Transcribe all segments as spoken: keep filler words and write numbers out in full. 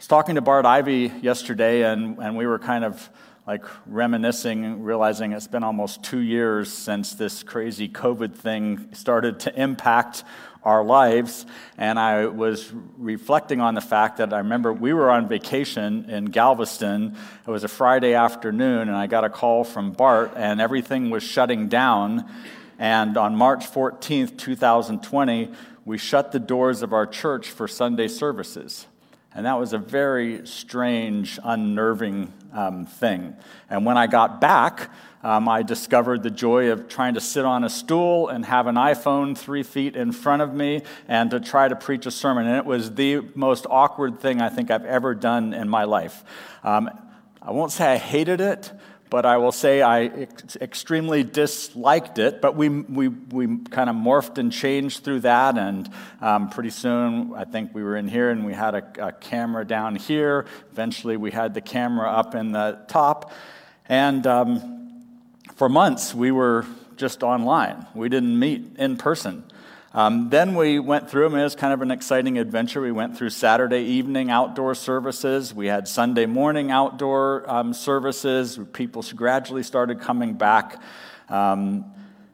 was talking to Bart Ivy yesterday, and, and we were kind of like reminiscing, realizing it's been almost two years since this crazy COVID thing started to impact our lives. And I was reflecting on the fact that I remember we were on vacation in Galveston. It was a Friday afternoon, and I got a call from Bart, and everything was shutting down. And on March fourteenth, twenty twenty, we shut the doors of our church for Sunday services. And that was a very strange, unnerving um, thing. And when I got back, um, I discovered the joy of trying to sit on a stool and have an iPhone three feet in front of me and to try to preach a sermon. And it was the most awkward thing I think I've ever done in my life. Um, I won't say I hated it, but I will say I ex- extremely disliked it. But we we we kind of morphed and changed through that, and um, pretty soon I think we were in here and we had a, a camera down here. Eventually we had the camera up in the top, and um, for months we were just online. We didn't meet in person. Um, then we went through, I mean, it was kind of an exciting adventure. We went through Saturday evening outdoor services. We had Sunday morning outdoor um, services. People gradually started coming back. Um,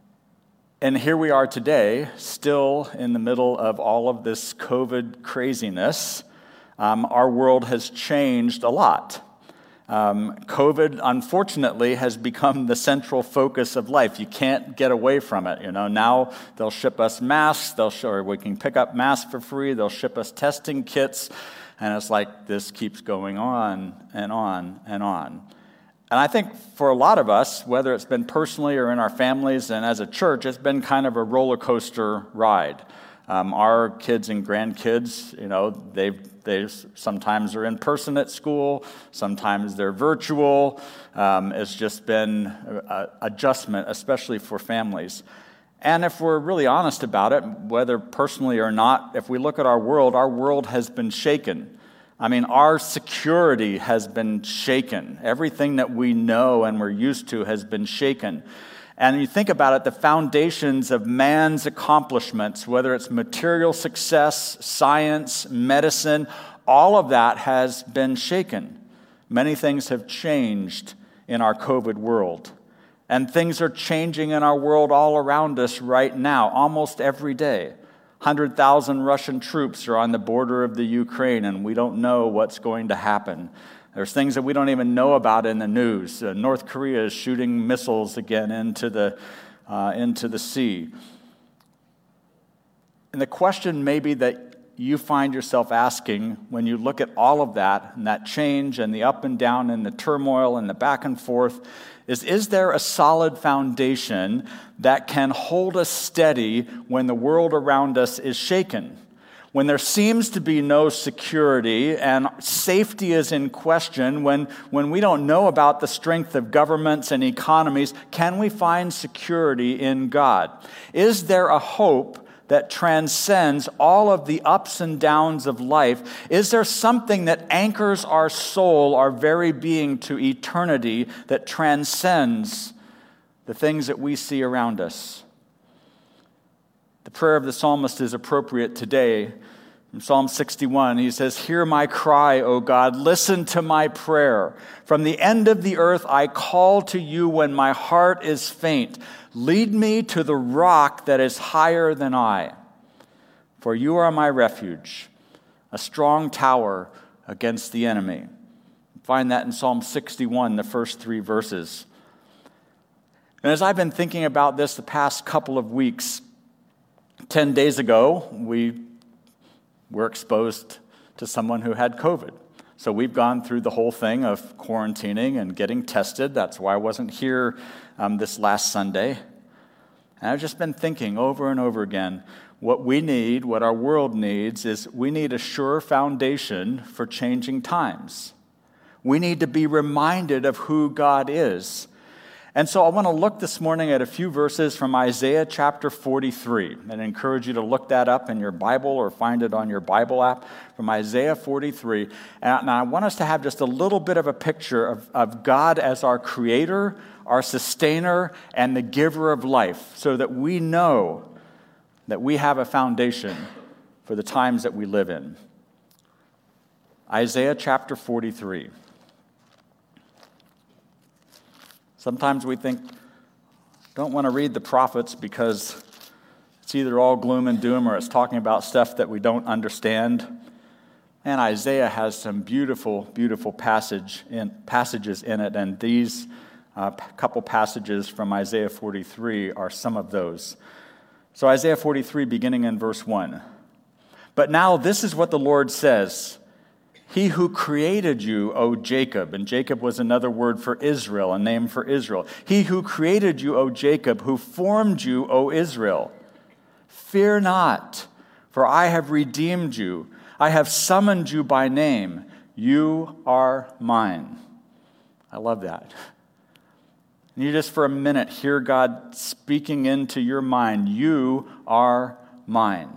and here we are today, still in the middle of all of this COVID craziness. Um, our world has changed a lot. Um, COVID, unfortunately, has become the central focus of life. You can't get away from it. You know, now they'll ship us masks. They'll show, or we can pick up masks for free. They'll ship us testing kits, and it's like this keeps going on and on and on. And I think for a lot of us, whether it's been personally or in our families and as a church, it's been kind of a roller coaster ride. Um, our kids and grandkids, you know, they've They sometimes are in person at school, sometimes they're virtual. Um, it's just been an adjustment, especially for families. And if we're really honest about it, whether personally or not, if we look at our world, our world has been shaken. I mean, our security has been shaken. Everything that we know and we're used to has been shaken. And you think about it, the foundations of man's accomplishments, whether it's material success, science, medicine, all of that has been shaken. Many things have changed in our COVID world. And things are changing in our world all around us right now, almost every day. one hundred thousand Russian troops are on the border of the Ukraine, and we don't know what's going to happen. There's things that we don't even know about in the news. Uh, North Korea is shooting missiles again into the uh, into the sea. And the question maybe that you find yourself asking when you look at all of that and that change and the up and down and the turmoil and the back and forth is, is there a solid foundation that can hold us steady when the world around us is shaken? When there seems to be no security and safety is in question, when, when we don't know about the strength of governments and economies, can we find security in God? Is there a hope that transcends all of the ups and downs of life? Is there something that anchors our soul, our very being, to eternity that transcends the things that we see around us? The prayer of the psalmist is appropriate today. In Psalm sixty-one, he says, "Hear my cry, O God, listen to my prayer. From the end of the earth I call to you when my heart is faint. Lead me to the rock that is higher than I. For you are my refuge, a strong tower against the enemy." Find that in Psalm sixty-one, the first three verses. And as I've been thinking about this the past couple of weeks, ten days ago, we were exposed to someone who had COVID. So we've gone through the whole thing of quarantining and getting tested. That's why I wasn't here um, this last Sunday. And I've just been thinking over and over again, what we need, what our world needs, is we need a sure foundation for changing times. We need to be reminded of who God is. And so I want to look this morning at a few verses from Isaiah chapter forty-three, and I encourage you to look that up in your Bible or find it on your Bible app, from Isaiah forty-three. And I want us to have just a little bit of a picture of, of God as our creator, our sustainer, and the giver of life, so that we know that we have a foundation for the times that we live in. Isaiah chapter forty-three. Sometimes we think, don't want to read the prophets because it's either all gloom and doom or it's talking about stuff that we don't understand. And Isaiah has some beautiful, beautiful passage in, passages in it, and these uh, couple passages from Isaiah forty-three are some of those. So Isaiah forty-three, beginning in verse one. But now this is what the Lord says. He who created you, O Jacob, and Jacob was another word for Israel, a name for Israel. He who created you, O Jacob, who formed you, O Israel. Fear not, for I have redeemed you. I have summoned you by name. You are mine. I love that. And you just for a minute hear God speaking into your mind. You are mine.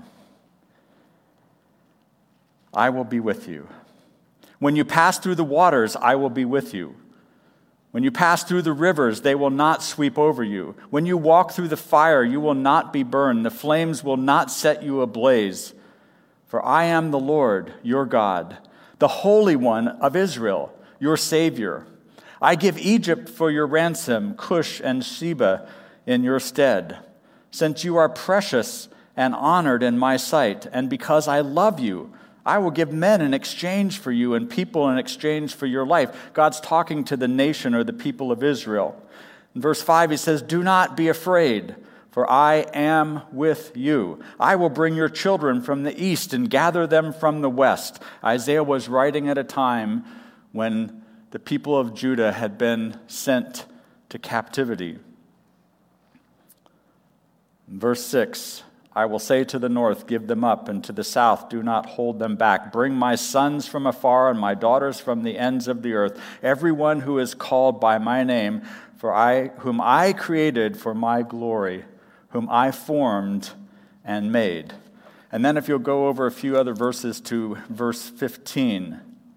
I will be with you. When you pass through the waters, I will be with you. When you pass through the rivers, they will not sweep over you. When you walk through the fire, you will not be burned. The flames will not set you ablaze. For I am the Lord, your God, the Holy One of Israel, your Savior. I give Egypt for your ransom, Cush and Sheba in your stead. Since you are precious and honored in my sight, and because I love you, I will give men in exchange for you and people in exchange for your life. God's talking to the nation or the people of Israel. In verse five, he says, do not be afraid, for I am with you. I will bring your children from the east and gather them from the west. Isaiah was writing at a time when the people of Judah had been sent to captivity. In verse six, I will say to the north, give them up, and to the south, do not hold them back. Bring my sons from afar and my daughters from the ends of the earth, everyone who is called by my name, for I, whom I created for my glory, whom I formed and made. And then if you'll go over a few other verses to verse fifteen.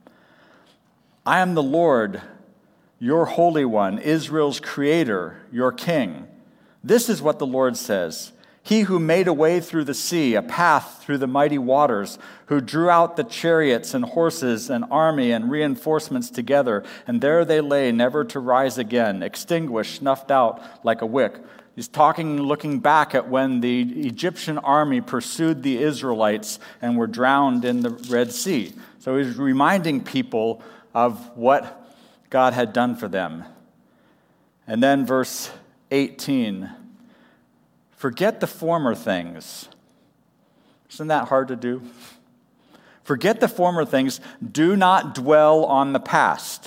I am the Lord, your Holy One, Israel's Creator, your King. This is what the Lord says. He who made a way through the sea, a path through the mighty waters, who drew out the chariots and horses and army and reinforcements together, and there they lay, never to rise again, extinguished, snuffed out like a wick. He's talking, looking back at when the Egyptian army pursued the Israelites and were drowned in the Red Sea. So he's reminding people of what God had done for them. And then verse eighteen, forget the former things. Isn't that hard to do? Forget the former things. Do not dwell on the past.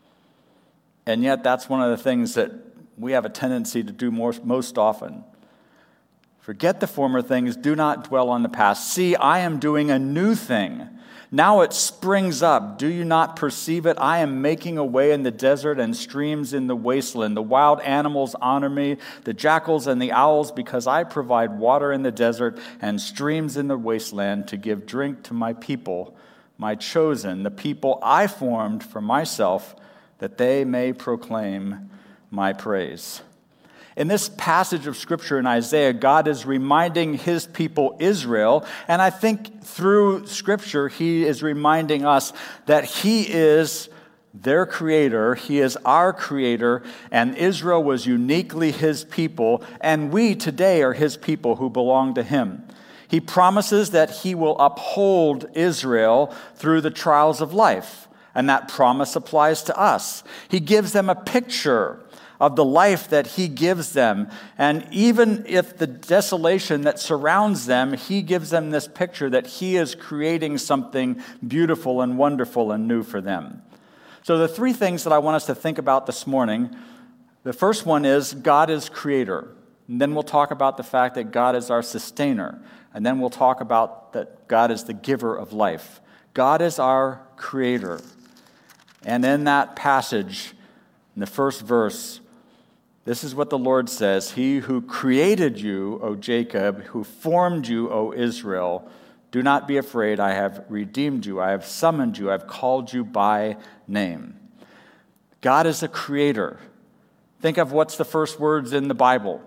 And yet that's one of the things that we have a tendency to do more, most often. Forget the former things. Do not dwell on the past. See, I am doing a new thing. Now it springs up. Do you not perceive it? I am making a way in the desert and streams in the wasteland. The wild animals honor me, the jackals and the owls, because I provide water in the desert and streams in the wasteland to give drink to my people, my chosen, the people I formed for myself, that they may proclaim my praise. In this passage of Scripture in Isaiah, God is reminding his people Israel, and I think through Scripture, he is reminding us that he is their creator, he is our creator, and Israel was uniquely his people, and we today are his people who belong to him. He promises that he will uphold Israel through the trials of life, and that promise applies to us. He gives them a picture of the life that he gives them. And even if the desolation that surrounds them, he gives them this picture that he is creating something beautiful and wonderful and new for them. So the three things that I want us to think about this morning, the first one is God is creator. And then we'll talk about the fact that God is our sustainer. And then we'll talk about that God is the giver of life. God is our creator. And in that passage, in the first verse, this is what the Lord says. He who created you, O Jacob, who formed you, O Israel, do not be afraid. I have redeemed you. I have summoned you. I have called you by name. God is a creator. Think of what's the first words in the Bible.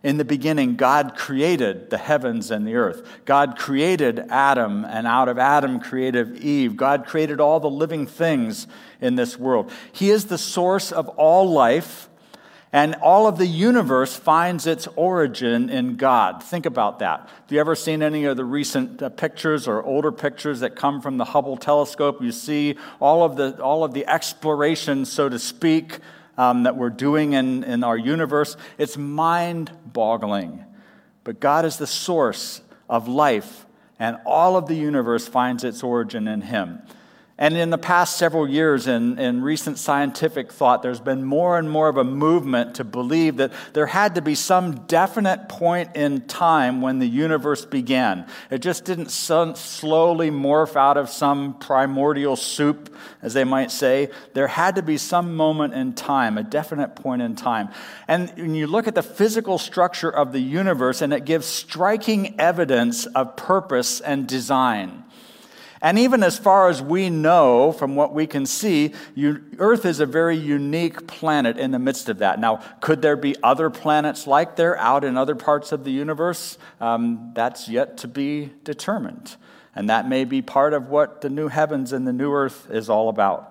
In the beginning, God created the heavens and the earth. God created Adam, and out of Adam created Eve. God created all the living things in this world. He is the source of all life, and all of the universe finds its origin in God. Think about that. Have you ever seen any of the recent uh, pictures or older pictures that come from the Hubble telescope? You see all of the all of the exploration, so to speak, Um, that we're doing in, in our universe. It's mind-boggling. But God is the source of life, and all of the universe finds its origin in Him. And in the past several years, in, in recent scientific thought, there's been more and more of a movement to believe that there had to be some definite point in time when the universe began. It just didn't so slowly morph out of some primordial soup, as they might say. There had to be some moment in time, a definite point in time. And when you look at the physical structure of the universe, and it gives striking evidence of purpose and design. And even as far as we know, from what we can see, you, Earth is a very unique planet in the midst of that. Now, could there be other planets like there out in other parts of the universe? Um, that's yet to be determined. And that may be part of what the new heavens and the new earth is all about.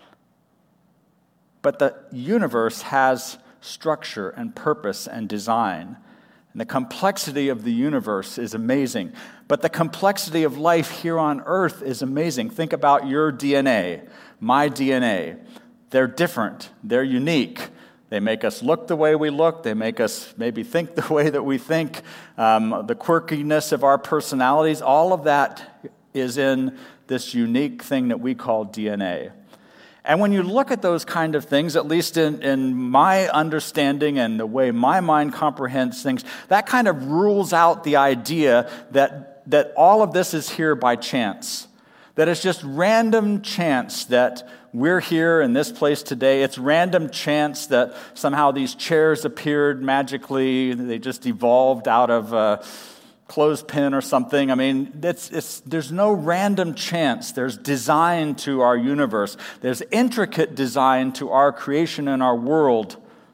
But the universe has structure and purpose and design. And the complexity of the universe is amazing. But the complexity of life here on earth is amazing. Think about your D N A, my D N A. They're different. They're unique. They make us look the way we look. They make us maybe think the way that we think. Um, the quirkiness of our personalities, all of that is in this unique thing that we call D N A. And when you look at those kind of things, at least in, in my understanding and the way my mind comprehends things, that kind of rules out the idea that, that all of this is here by chance. That it's just random chance that we're here in this place today. It's random chance that somehow these chairs appeared magically. They just evolved out of a clothespin or something. I mean, it's, it's, there's no random chance. There's design to our universe. There's intricate design to our creation and our world.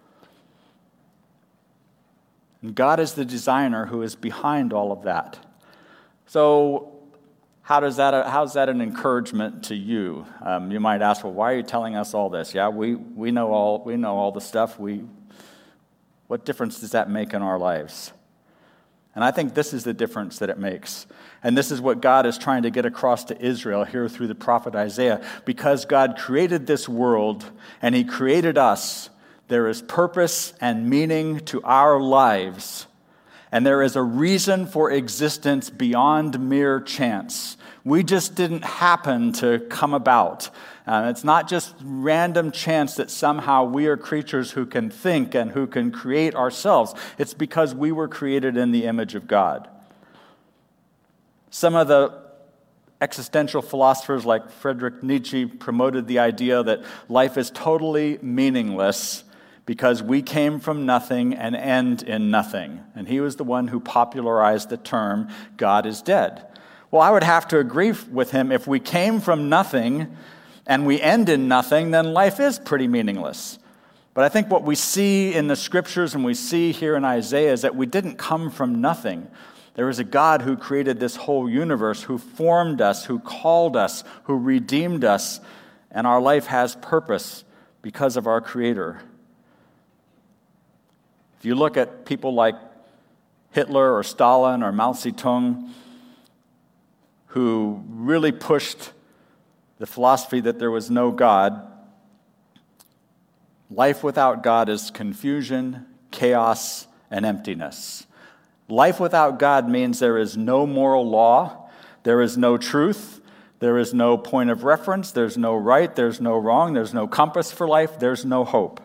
And God is the designer who is behind all of that. So how does that, how's that an encouragement to you? Um, you might ask, well, why are you telling us all this? Yeah, we, we know all we know all the stuff. We, what difference does that make in our lives? And I think this is the difference that it makes. And this is what God is trying to get across to Israel here through the prophet Isaiah. Because God created this world and He created us, there is purpose and meaning to our lives. And there is a reason for existence beyond mere chance. We just didn't happen to come about. Uh, it's not just random chance that somehow we are creatures who can think and who can create ourselves. It's because we were created in the image of God. Some of the existential philosophers like Friedrich Nietzsche promoted the idea that life is totally meaningless because we came from nothing and end in nothing. And he was the one who popularized the term, God is dead. Well, I would have to agree with him. If we came from nothing and we end in nothing, then life is pretty meaningless. But I think what we see in the scriptures and we see here in Isaiah is that we didn't come from nothing. There is a God who created this whole universe, who formed us, who called us, who redeemed us, and our life has purpose because of our Creator. If you look at people like Hitler or Stalin or Mao Zedong, who really pushed the philosophy that there was no God, life without God is confusion, chaos, and emptiness. Life without God means there is no moral law, there is no truth, there is no point of reference, there's no right, there's no wrong, there's no compass for life, there's no hope.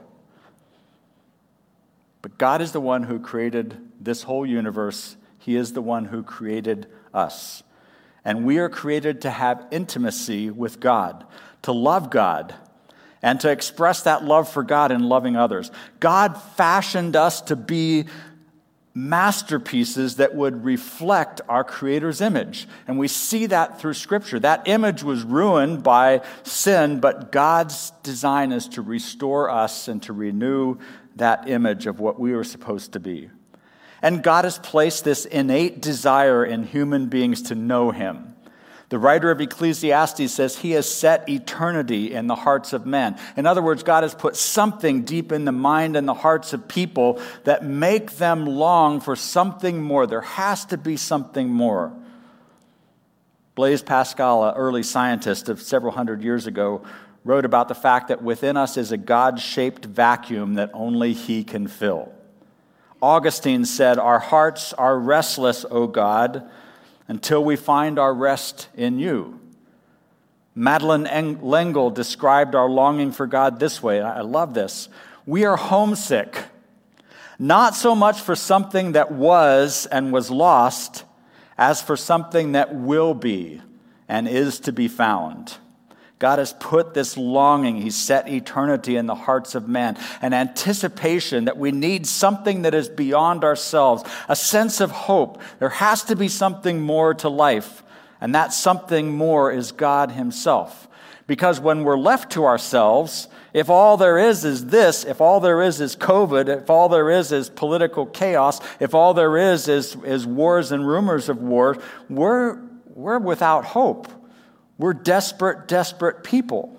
But God is the one who created this whole universe. He is the one who created us. And we are created to have intimacy with God, to love God, and to express that love for God in loving others. God fashioned us to be masterpieces that would reflect our Creator's image. And we see that through Scripture. That image was ruined by sin, but God's design is to restore us and to renew that image of what we were supposed to be. And God has placed this innate desire in human beings to know him. The writer of Ecclesiastes says he has set eternity in the hearts of men. In other words, God has put something deep in the mind and the hearts of people that make them long for something more. There has to be something more. Blaise Pascal, an early scientist of several hundred years ago, wrote about the fact that within us is a God-shaped vacuum that only he can fill. Augustine said, "Our hearts are restless, O God, until we find our rest in you." Madeleine L'Engle described our longing for God this way. I love this. We are homesick, not so much for something that was and was lost, as for something that will be and is to be found. God has put this longing, he's set eternity in the hearts of man, an anticipation that we need something that is beyond ourselves, a sense of hope. There has to be something more to life, and that something more is God himself. Because when we're left to ourselves, if all there is is this, if all there is is COVID, if all there is is political chaos, if all there is is, is wars and rumors of war, we're, we're without hope. We're desperate, desperate people.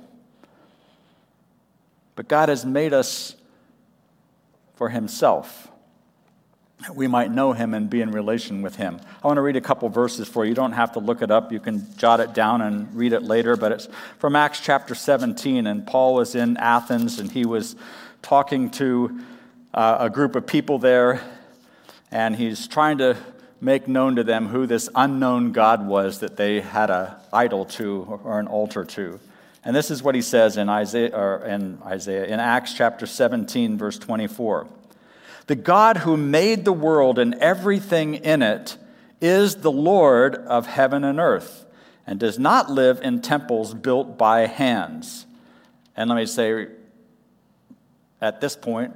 But God has made us for himself, that we might know him and be in relation with him. I want to read a couple verses for you. You don't have to look it up. You can jot it down and read it later. But it's from Acts chapter seventeen. And Paul was in Athens, and he was talking to uh, a group of people there. And he's trying to make known to them who this unknown God was that they had an idol to or an altar to. And this is what he says in Isaiah, or in Isaiah, in Acts chapter seventeen, verse twenty-four. The God who made the world and everything in it is the Lord of heaven and earth, and does not live in temples built by hands. And let me say, at this point,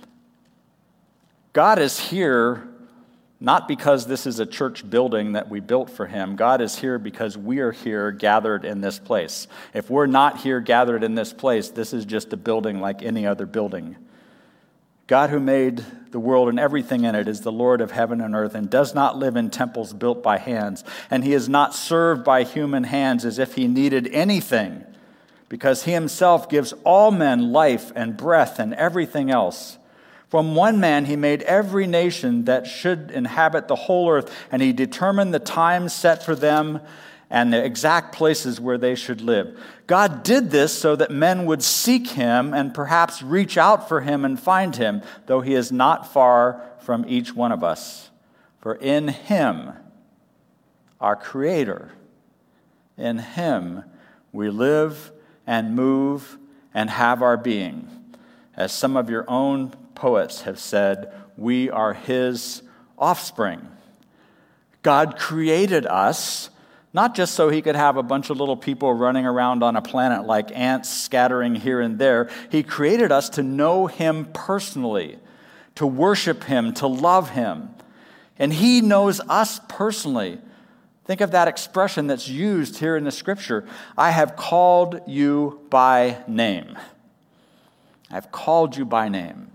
God is here not because this is a church building that we built for him. God is here because we are here gathered in this place. If we're not here gathered in this place, this is just a building like any other building. God who made the world and everything in it is the Lord of heaven and earth, and does not live in temples built by hands. And he is not served by human hands as if he needed anything, because he himself gives all men life and breath and everything else. From one man he made every nation that should inhabit the whole earth, and he determined the times set for them and the exact places where they should live. God did this so that men would seek him and perhaps reach out for him and find him, though he is not far from each one of us. For in him, our Creator, in him we live and move and have our being. As some of your own poets have said, we are his offspring. God created us not just so he could have a bunch of little people running around on a planet like ants scattering here and there. He created us to know him personally, to worship him, to love him. And he knows us personally. Think of that expression that's used here in the scripture. I have called you by name. I've called you by name.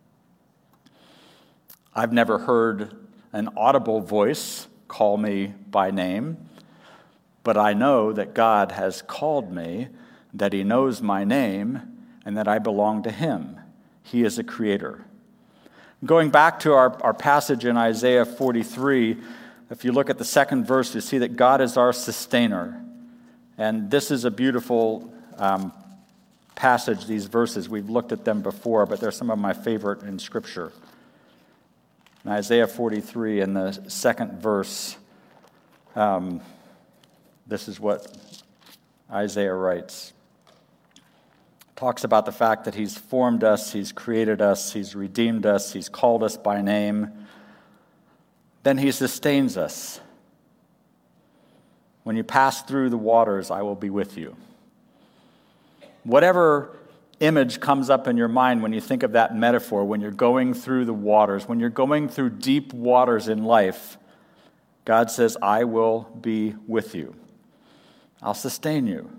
I've never heard an audible voice call me by name, but I know that God has called me, that he knows my name, and that I belong to him. He is a creator. Going back to our, our passage in Isaiah forty-three, if you look at the second verse, you see that God is our sustainer. And this is a beautiful um, passage, these verses. We've looked at them before, but they're some of my favorite in Scripture. In Isaiah forty-three, in the second verse, um, this is what Isaiah writes. Talks about the fact that he's formed us, he's created us, he's redeemed us, he's called us by name. Then he sustains us. When you pass through the waters, I will be with you. Whatever image comes up in your mind when you think of that metaphor, when you're going through the waters, when you're going through deep waters in life, God says, I will be with you. I'll sustain you.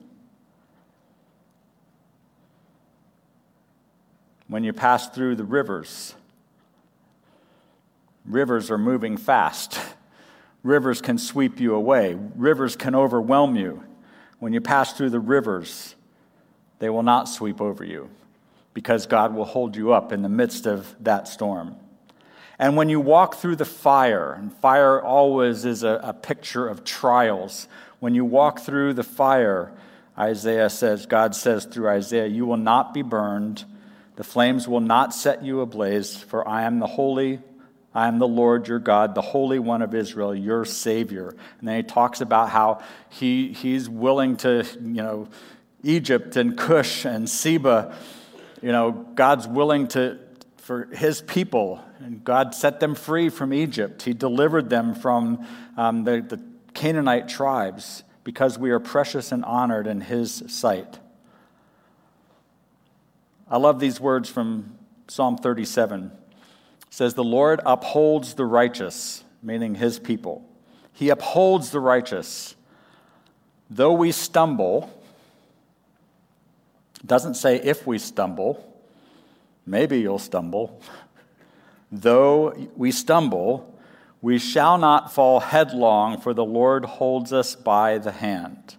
When you pass through the rivers, Rivers are moving fast. Rivers can sweep you away. Rivers can overwhelm you. When you pass through the rivers, they will not sweep over you because God will hold you up in the midst of that storm. And when you walk through the fire, and fire always is a, a picture of trials. When you walk through the fire, Isaiah says, God says through Isaiah, you will not be burned. The flames will not set you ablaze, for I am the holy, I am the Lord your God, the Holy One of Israel, your Savior. And then he talks about how he he's willing to, you know, Egypt and Cush and Seba, you know, God's willing to, for his people, and God set them free from Egypt. He delivered them from um, the, the Canaanite tribes because we are precious and honored in his sight. I love these words from Psalm thirty-seven. It says, the Lord upholds the righteous, meaning his people. He upholds the righteous. Though we stumble, it doesn't say if we stumble, maybe you'll stumble. Though we stumble, we shall not fall headlong, for the Lord holds us by the hand.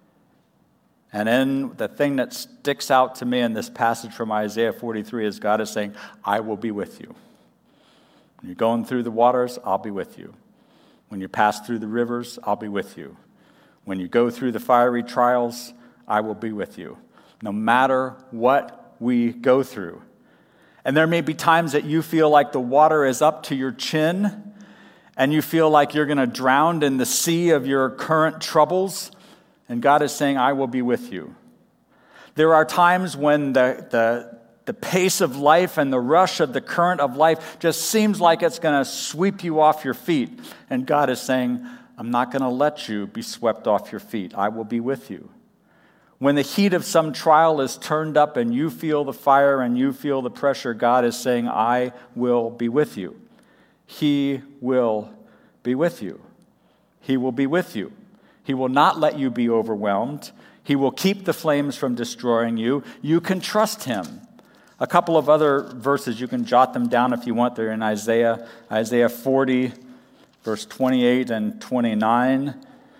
And then the thing that sticks out to me in this passage from Isaiah forty-three is God is saying, I will be with you. When you're going through the waters, I'll be with you. When you pass through the rivers, I'll be with you. When you go through the fiery trials, I will be with you. No matter what we go through. And there may be times that you feel like the water is up to your chin and you feel like you're going to drown in the sea of your current troubles. And God is saying, I will be with you. There are times when the, the, the pace of life and the rush of the current of life just seems like it's going to sweep you off your feet. And God is saying, I'm not going to let you be swept off your feet. I will be with you. When the heat of some trial is turned up and you feel the fire and you feel the pressure, God is saying, I will be with you. He will be with you. He will be with you. He will not let you be overwhelmed. He will keep the flames from destroying you. You can trust him. A couple of other verses, you can jot them down if you want. They're in Isaiah, Isaiah forty, verse twenty-eight and twenty-nine.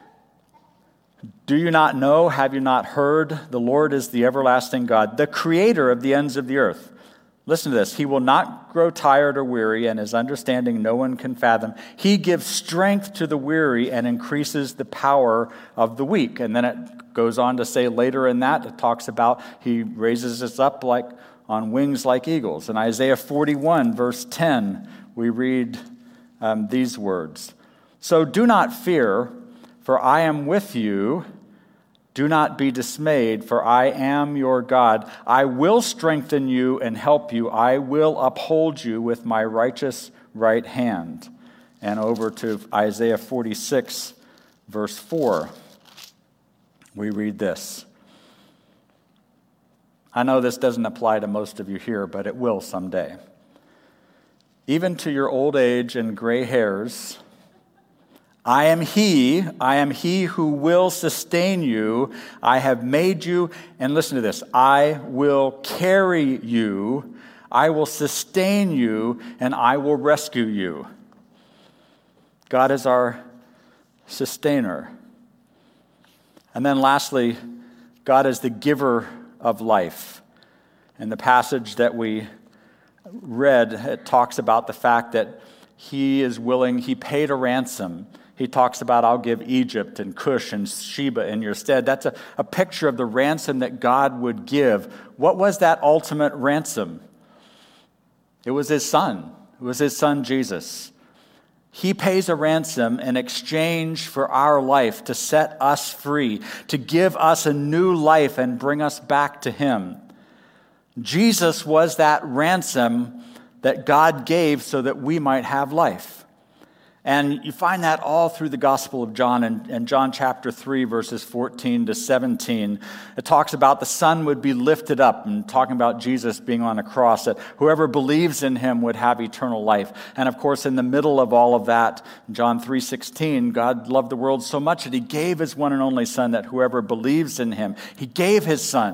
Do you not know? Have you not heard? The Lord is the everlasting God, the creator of the ends of the earth. Listen to this. He will not grow tired or weary, and his understanding no one can fathom. He gives strength to the weary and increases the power of the weak. And then it goes on to say later in that, it talks about he raises us up like on wings like eagles. In Isaiah forty-one, verse ten, we read um, these words. So do not fear, for I am with you. Do not be dismayed, for I am your God. I will strengthen you and help you. I will uphold you with my righteous right hand. And over to Isaiah forty-six, verse four, we read this. I know this doesn't apply to most of you here, but it will someday. Even to your old age and gray hairs, I am he, I am he who will sustain you. I have made you, and listen to this, I will carry you, I will sustain you, and I will rescue you. God is our sustainer. And then lastly, God is the giver of life. And the passage that we read, it talks about the fact that he is willing, he paid a ransom. He talks about, I'll give Egypt and Cush and Sheba in your stead. That's a, a picture of the ransom that God would give. What was that ultimate ransom? It was his son. It was his son, Jesus. He pays a ransom in exchange for our life to set us free, to give us a new life and bring us back to him. Jesus was that ransom that God gave so that we might have life. And you find that all through the Gospel of John, and in John chapter three, verses fourteen to seventeen. It talks about the Son would be lifted up, and talking about Jesus being on a cross, that whoever believes in him would have eternal life. And of course, in the middle of all of that, John three sixteen, God loved the world so much that he gave his one and only Son, that whoever believes in him, he gave his Son.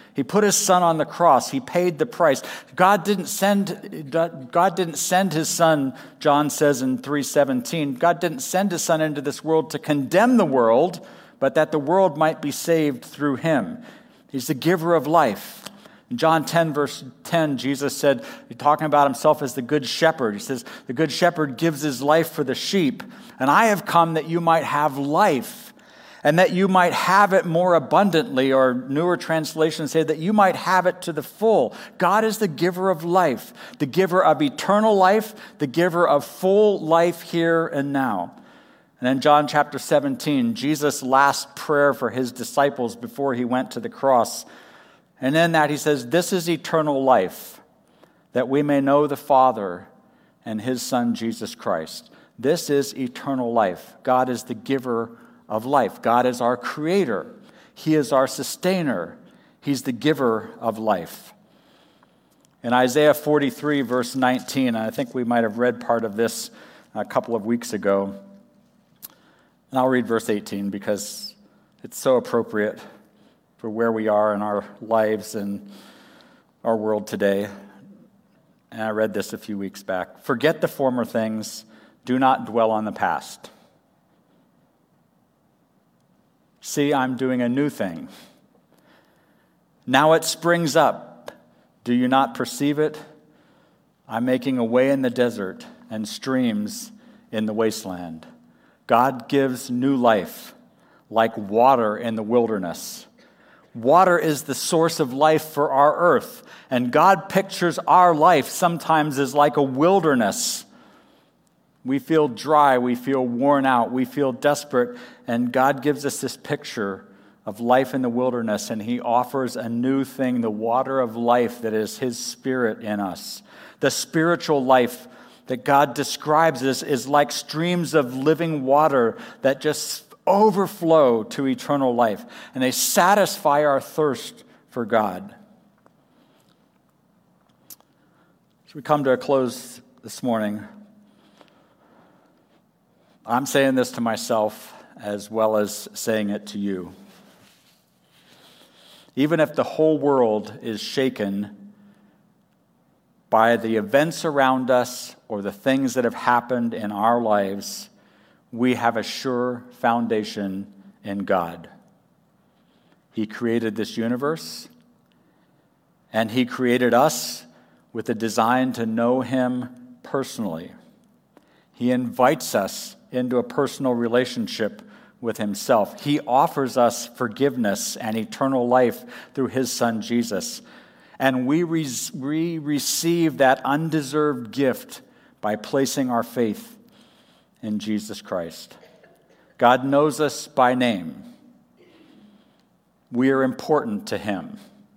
He put his son on the cross. He paid the price. God didn't send, God didn't send his son, John says in three seventeen, God didn't send his son into this world to condemn the world, but that the world might be saved through him. He's the giver of life. In John ten, verse ten, Jesus said, talking about himself as the good shepherd, he says, the good shepherd gives his life for the sheep, and I have come that you might have life, and that you might have it more abundantly, or newer translations say that you might have it to the full. God is the giver of life, the giver of eternal life, the giver of full life here and now. And in John chapter seventeen, Jesus' last prayer for his disciples before he went to the cross, and in that he says, this is eternal life, that we may know the Father and his Son, Jesus Christ. This is eternal life. God is the giver of life. God is our creator. He is our sustainer. He's the giver of life. In Isaiah forty-three, verse nineteen, and I think we might have read part of this a couple of weeks ago. And I'll read verse eighteen because it's so appropriate for where we are in our lives and our world today. And I read this a few weeks back. Forget the former things. Do not dwell on the past. See, I'm doing a new thing. Now it springs up. Do you not perceive it? I'm making a way in the desert and streams in the wasteland. God gives new life like water in the wilderness. Water is the source of life for our earth, and God pictures our life sometimes as like a wilderness. We feel dry, we feel worn out, we feel desperate, and God gives us this picture of life in the wilderness, and he offers a new thing, the water of life that is his Spirit in us. The spiritual life that God describes as is like streams of living water that just overflow to eternal life, and they satisfy our thirst for God. As we come to a close this morning, I'm saying this to myself as well as saying it to you. Even if the whole world is shaken by the events around us or the things that have happened in our lives, we have a sure foundation in God. He created this universe, and he created us with a design to know him personally. He invites us into a personal relationship with himself. He offers us forgiveness and eternal life through his Son, Jesus. And we, re- we receive that undeserved gift by placing our faith in Jesus Christ. God knows us by name. We are important to him.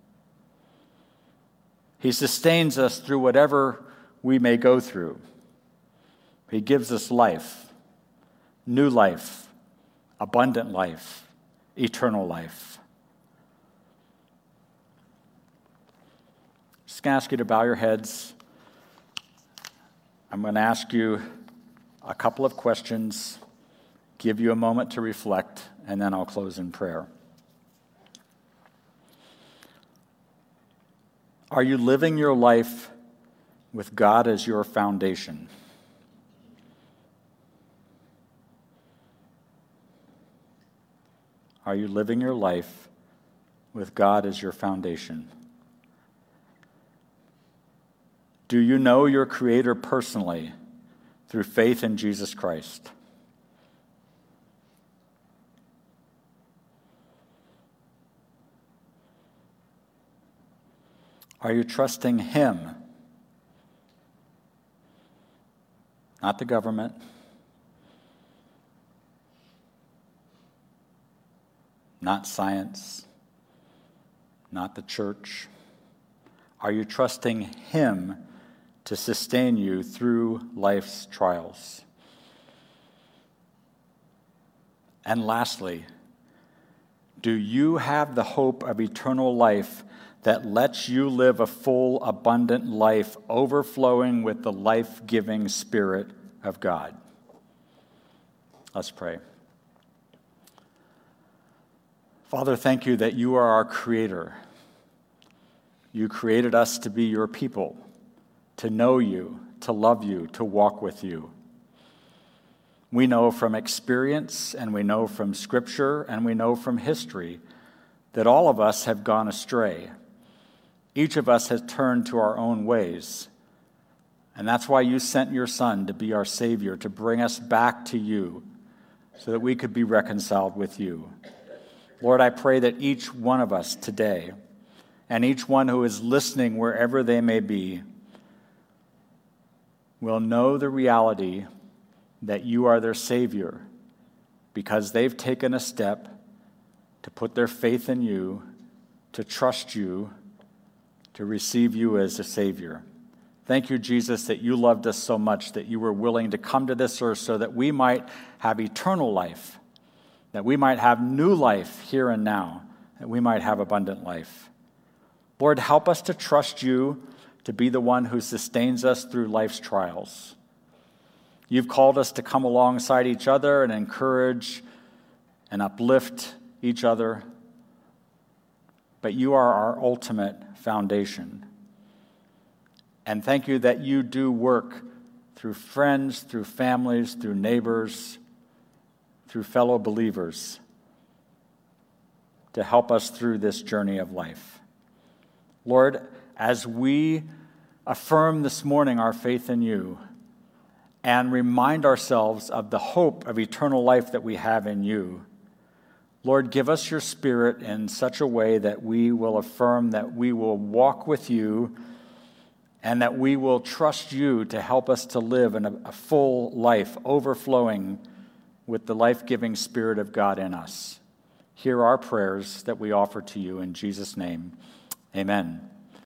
He sustains us through whatever we may go through. He gives us life, new life, abundant life, eternal life. Just going to ask you to bow your heads. I'm going to ask you a couple of questions, give you a moment to reflect, and then I'll close in prayer. Are you living your life with God as your foundation? Are you living your life with God as your foundation? Do you know your Creator personally through faith in Jesus Christ? Are you trusting him? Not the government, not science, not the church. Are you trusting him to sustain you through life's trials? And lastly, do you have the hope of eternal life that lets you live a full, abundant life overflowing with the life-giving Spirit of God? Let's pray. Father, thank you that you are our Creator. You created us to be your people, to know you, to love you, to walk with you. We know from experience, and we know from Scripture, and we know from history that all of us have gone astray. Each of us has turned to our own ways. And that's why you sent your Son to be our Savior, to bring us back to you so that we could be reconciled with you. Lord, I pray that each one of us today, and each one who is listening wherever they may be, will know the reality that you are their Savior because they've taken a step to put their faith in you, to trust you, to receive you as a Savior. Thank you, Jesus, that you loved us so much that you were willing to come to this earth so that we might have eternal life, that we might have new life here and now, that we might have abundant life. Lord, help us to trust you to be the one who sustains us through life's trials. You've called us to come alongside each other and encourage and uplift each other, but you are our ultimate foundation. And thank you that you do work through friends, through families, through neighbors, through fellow believers to help us through this journey of life. Lord, as we affirm this morning our faith in you and remind ourselves of the hope of eternal life that we have in you, Lord, give us your Spirit in such a way that we will affirm that we will walk with you and that we will trust you to help us to live in a, a full life, overflowing with the life-giving Spirit of God in us. Hear our prayers that we offer to you in Jesus' name. Amen.